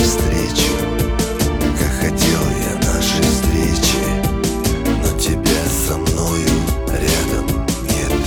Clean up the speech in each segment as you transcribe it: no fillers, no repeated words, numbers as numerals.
навстречу. Как хотел я нашей встречи, но тебя со мною рядом нет.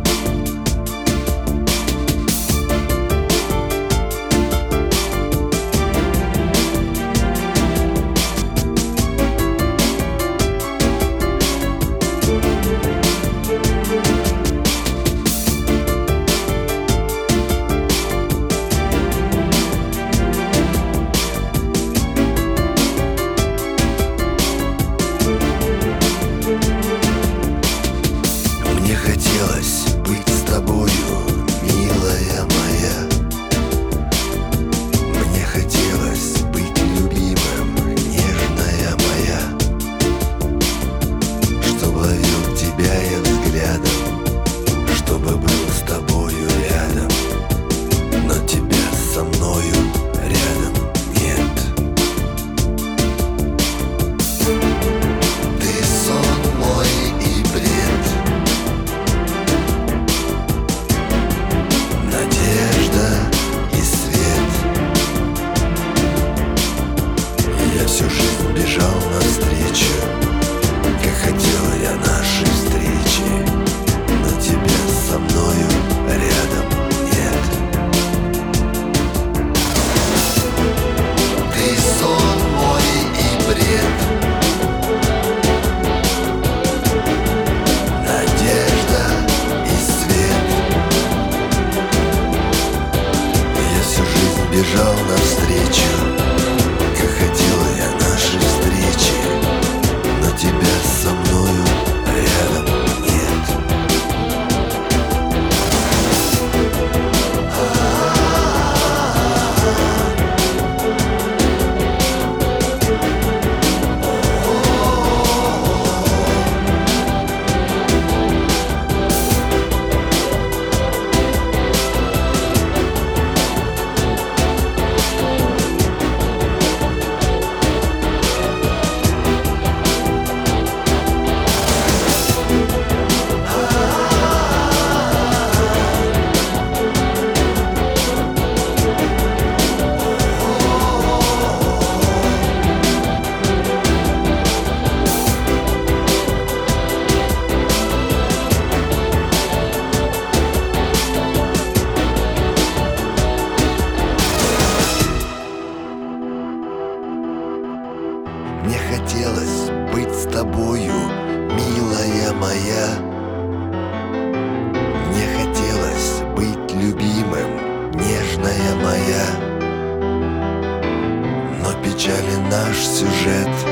Мне хотелось быть с тобою, милая моя. Мне хотелось быть любимым, нежная моя. Чтобы ловил тебя я взглядом, чтобы был с тобою рядом, но тебя со мною рядом нет. Ты сон мой и бред, надежда и свет. Я всю жизнь бежал навстречу, как хотел я нашей встречи, но тебя со мною рядом нет. Ты сон мой и бред, надежда и свет. Я всю жизнь бежал навстречу, как хотел я нашей встречи, но тебя со мною рядом нет. Мне хотелось быть с тобою, милая моя. Мне хотелось быть любимым, нежная моя. Но печален наш сюжет,